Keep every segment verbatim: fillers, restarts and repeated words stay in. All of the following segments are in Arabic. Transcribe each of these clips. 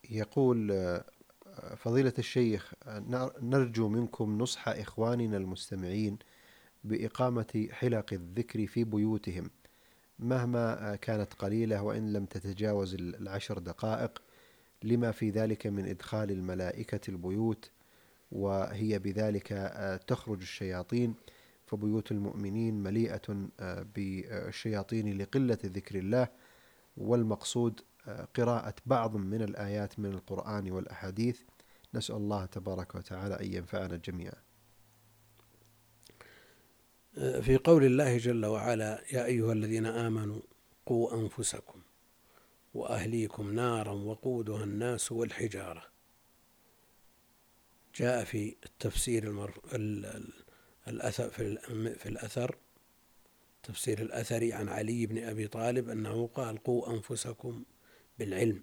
يقول فضيلة الشيخ: نرجو منكم نصح إخواننا المستمعين بإقامة حلق الذكر في بيوتهم مهما كانت قليلة وإن لم تتجاوز العشر دقائق، لما في ذلك من إدخال الملائكة البيوت، وهي بذلك تخرج الشياطين، فبيوت المؤمنين مليئة بالشياطين لقلة ذكر الله، والمقصود قراءة بعض من الآيات من القرآن والأحاديث. نسأل الله تبارك وتعالى أن ينفعنا جميعا. في قول الله جل وعلا: يا أيها الذين آمنوا قوا أنفسكم وأهليكم نارا وقودها الناس والحجارة، جاء في التفسير المرف... الأثر في الأثر تفسير الأثري عن علي بن أبي طالب أنه قال: قوا أنفسكم بالعلم،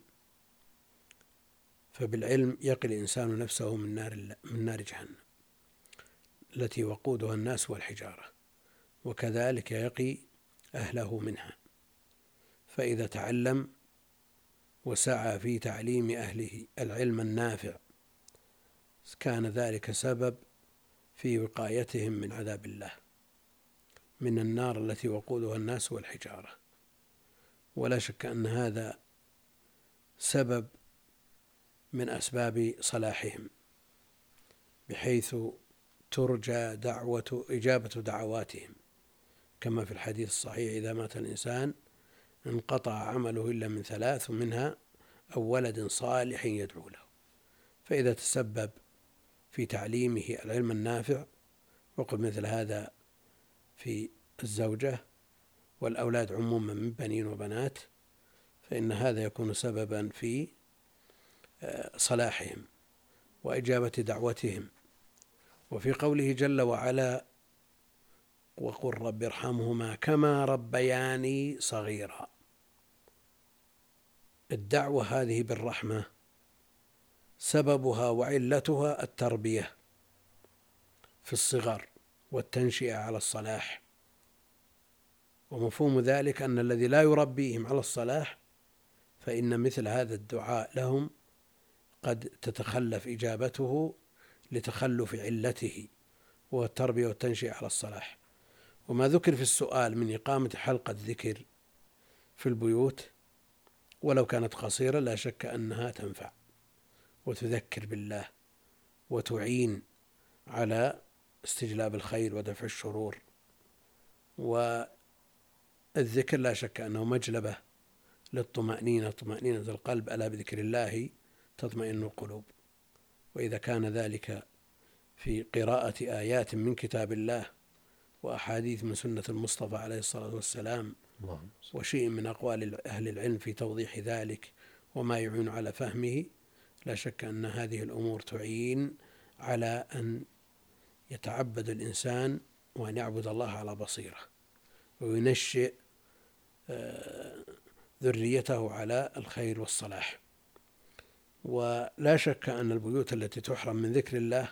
فبالعلم يقي الإنسان نفسه من نار من نار جهنم التي وقودها الناس والحجارة، وكذلك يقي أهله منها. فإذا تعلم وسعى في تعليم أهله العلم النافع كان ذلك سبب في وقايتهم من عذاب الله، من النار التي وقودها الناس والحجارة. ولا شك أن هذا سبب من أسباب صلاحهم، بحيث ترجى دعوة إجابة دعواتهم، كما في الحديث الصحيح: إذا مات الإنسان انقطع عمله إلا من ثلاث، منها أو ولد صالح يدعو له. فإذا تسبب في تعليمه العلم النافع، وقل مثل هذا في الزوجة والأولاد عموما من بنين وبنات، فإن هذا يكون سببا في صلاحهم وإجابة دعوتهم. وفي قوله جل وعلا: وقل رب ارحمهما كما ربياني صغيرا، الدعوة هذه بالرحمة سببها وعلتها التربية في الصغر والتنشئة على الصلاح، ومفهوم ذلك أن الذي لا يربيهم على الصلاح فإن مثل هذا الدعاء لهم قد تتخلف إجابته لتخلف علته، وهو التربية والتنشئة على الصلاح. وما ذكر في السؤال من إقامة حلقة ذكر في البيوت ولو كانت قصيرة، لا شك أنها تنفع وتذكر بالله وتعين على استجلاب الخير ودفع الشرور. والذكر لا شك أنه مجلبة للطمأنينة، طمأنينة القلب: ألا بذكر الله تطمئن القلوب. وإذا كان ذلك في قراءة آيات من كتاب الله وأحاديث من سنة المصطفى عليه الصلاة والسلام، وشيء من أقوال أهل العلم في توضيح ذلك وما يعين على فهمه، لا شك أن هذه الأمور تعين على أن يتعبد الإنسان وأن يعبد الله على بصيرة، وينشئ ذريته على الخير والصلاح. ولا شك أن البيوت التي تحرم من ذكر الله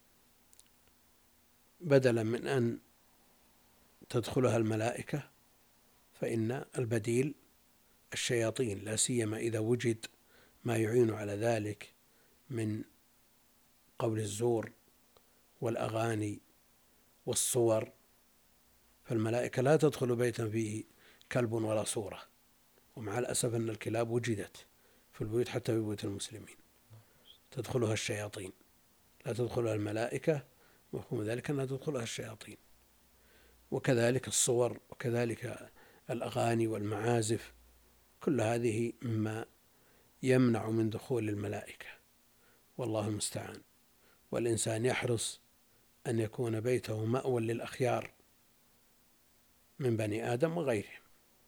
بدلا من أن تدخلها الملائكة، فإن البديل الشياطين، لا سيما إذا وجد ما يعين على ذلك من قول الزور والأغاني والصور. فالملائكة لا تدخل بيتا فيه كلب ولا صورة، ومع الأسف أن الكلاب وجدت في البيوت حتى في بيوت المسلمين، تدخلها الشياطين، لا تدخلها الملائكة، مفهوم ذلك أنها تدخلها الشياطين. وكذلك الصور، وكذلك الأغاني والمعازف، كل هذه مما يمنع من دخول الملائكة، والله المستعان. والإنسان يحرص أن يكون بيته مأوى للأخيار من بني آدم وغيرهم،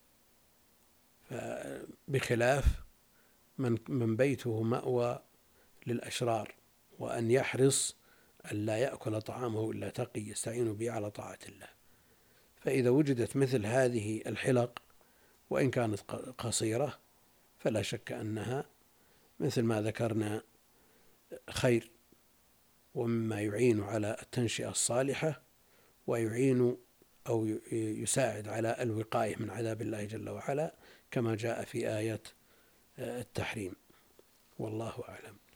بخلاف من من بيته مأوى للأشرار، وأن يحرص أن لا يأكل طعامه إلا تقي يستعين به على طاعة الله. فإذا وجدت مثل هذه الحلق وإن كانت قصيرة فلا شك أنها مثل ما ذكرنا خير، ومما يعين على التنشئة الصالحة، ويعين أو يساعد على الوقاية من عذاب الله جل وعلا، كما جاء في آية التحريم. والله أعلم.